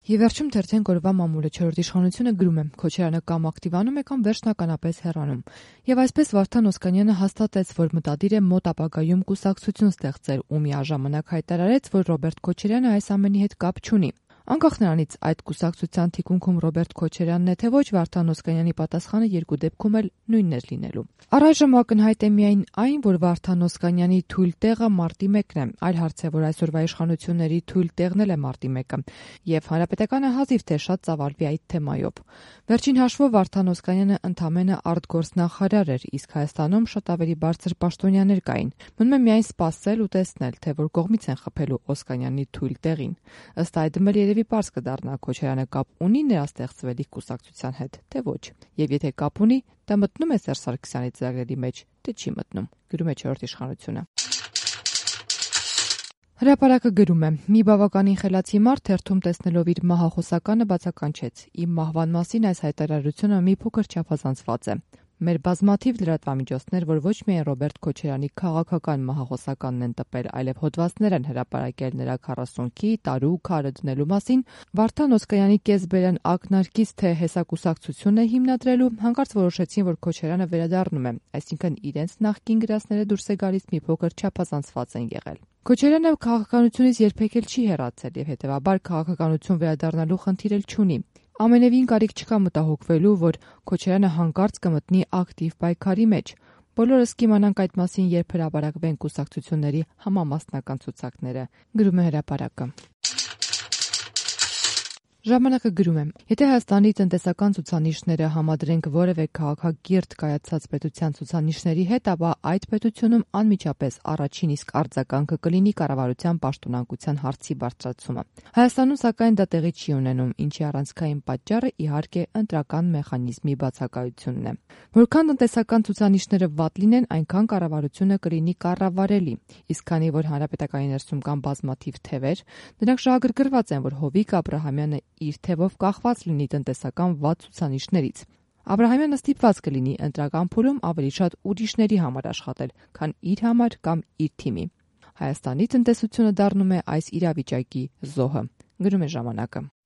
Եվ վերջում թերթենք օրվա մամուլը չորրորդ իշխանությունը գրում է. Քոչարյանը կամ ակտիվանում է, կամ վերջնականապես հեռանում։ Եվ այսպես Վարդան Օսկանյանը հաստատեց, որ մտադիր է մոտ ապագայում կուսակցություն ստեղծել ու միաժամանակ հայտարարեց, որ Ռոբերտ Քոչարյանը այս ամենի հետ կապ չունի։ Անկախ նրանից այդ կուսակցության թիկունքում Ռոբերտ Քոչարյանն է թե ոչ, Վարդան Օսկանյանի պատասխանը երկու դեպքում էլ նույնն էր լինելու։ Առայժմ ակնհայտ է միայն այն, որ Վարդան Օսկանյանի թույլ տեղը մարտի 1-ն է, այլ հարց է, որ այսօրվա իշխանությունների թույլ տեղն էլ է մարտի 1-ը, եւ Հանրապետականը հազիվ թե շատ ծավալվի այդ թեմայով։ Վերջին հաշվով Վարդան Օսկանյանը ընդամենը արտգործնախարար էր, իսկ Հայաստանում շատ ավելի բարձր պաշտոնյաներ կային։ Մնում է միայն սպասել ու տեսնել, թե որ կողմից են խփելու Օսկանյանի թույլ տեղին։ Ըստ այդմ էլ երևի պարզ կդառնա Քոչարյանը կապ ունի նրա ստեղծվելիք կուսակցության հետ, թե ոչ։ Եվ եթե կապ ունի, դա մտնում է Սերժ Սարգսյանի ծրագրերի մեջ, թե չի մտնում, գրում է չորրորդ իշխանությունը։ Հրապարակը գրում է. մի բավականին խելացի մարդ թերթում տեսնելով իր մահախոսականը բացականչեց. իմ մահվան մասին այս հայտարարությունը մի փոքր չափազանցված է։ Մեր բազմաթիվ լրատվամիջոցներ, որ ոչ միայն Ռոբերտ Քոչարյանի քաղաքական մահախոսականն են տպել, այլև հոդվածներ են հրապարակել նրա 40-ի տարու քարը դնելու մասին, Վարդան Օսկանյանի կեսբերան ակնարկից թե հեսակուսակցություն է հիմնադրելու, հանկարծ որոշեցին, որ Քոչարյանը վերադառնում է, այսինքն իրենց նախկին գրածները դուրս է գալիս մի փոքր չափազանցված են եղել։ Քոչարյանը քաղաքականությունից երբեք էլ չի հեռացել եւ հետեւաբար քաղաքականություն վերադառնալու խնդիր էլ չունի։ Ամենևին կարիք չկա մտահոգվելու, որ Քոչարյանը հանկարծ կմտնի ակտիվ պայքարի մեջ։ Բոլորս կիմանանք այդ մասին, երբ հրապարակվեն կուսակցությունների համամասնական ցուցակները, գրում է Հրապարակը։ Ժամանակը գրում է. եթե Հայաստանի տնտեսական ցուցանիշները համադրենք որևէ քաղաքակիրթ կայացած պետության ցուցանիշների հետ, ապա այդ պետությունում անմիջապես առաջին իսկ արձագանքը կլինի կառավարության պաշտոնանկության հարցի բարձրացումը։ Հայաստանում սակայն դա տեղի չի ունենում, ինչի առանցքային պատճառը իհարկե ընտրական մեխանիզմի բացակայությունն է։ Որքան տնտեսական ցուցանիշները վատ լինեն, այնքան կառավարությունը կլինի կառավարելի, իսկ քանի որ հանրապետականի ներսում կան բազմաթիվ թևեր, նրանք շահագրգռված են, որ Հովիկ Աբրահամյանը իր թևով կախված լինի տնտեսական վատ ցուցանիշներից։ Աբրահամյանը ստիպված կլինի ընտրական փուլում ավելի շատ ուրիշների համար աշխատել, քան իր համար կամ իր թիմի։ Հայաստանի տնտեսությունը դառնում է այս իրավիճակի զոհը, գրում է Ժամանակը։